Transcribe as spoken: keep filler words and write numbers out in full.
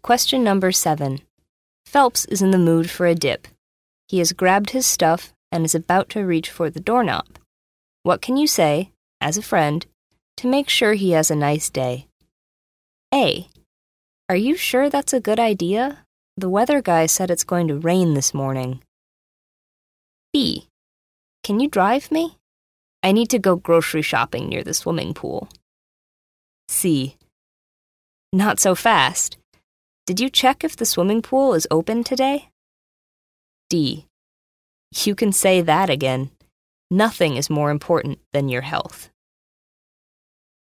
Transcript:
Question number seven. Phelps is in the mood for a dip. He has grabbed his stuff and is about to reach for the doorknob. What can you say, as a friend, to make sure he has a nice day? A. Are you sure that's a good idea? The weather guy said it's going to rain this morning. B. Can you drive me? I need to go grocery shopping near the swimming pool. C. Not so fast. Did you check if the swimming pool is open today? D. You can say that again. Nothing is more important than your health.